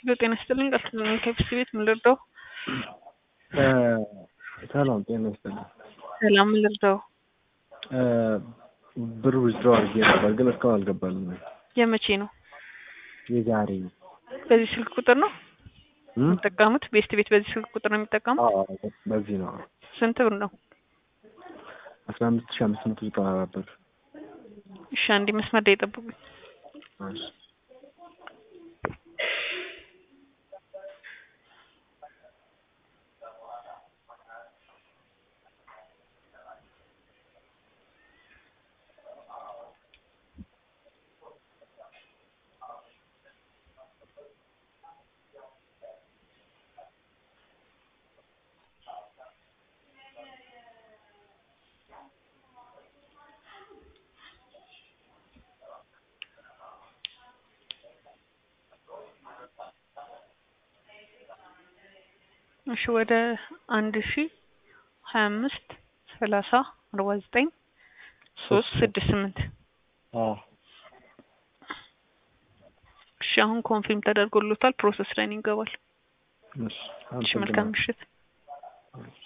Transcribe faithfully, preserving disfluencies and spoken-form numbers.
ጤና ይስጥልኝ ቀጥታ ከኤፍሲ ቤት ምን ልርዳው? ሰላም ጤና ይስጥልኝ። ሰላም ምን ልርዳው? ብር ዊዝድሮው አድርጌ ነበር ግን እስካሁን አልገባልኝም። የመቼ ነው? የዛሬ ነው። በዚህ ስልክ ቁጥር ነው የምትጠቀሙት? ቤስት ቤት በዚህ ስልክ ቁጥር ነው የሚጠቀሙት? አዎ በዚህ ነው። ስንት ብር ነው? አስራ አምስት ሺህ አምስት መቶ ዘጠና አራት ብር። እሺ አንዴ መስመር ላይ ጠብቁኝ። እሺ እሺ ወደ አንድ ሺህ ሀያ አምስት ሰላሳ አርባ ዘጠኝ ሶስት ስድስት ስምንት አዎ እሺ አሁን ኮንፊርም ተደርጎልታል። ፕሮሰስ ላይ ይገባል። እሺ እሺ መልካም ምሽት።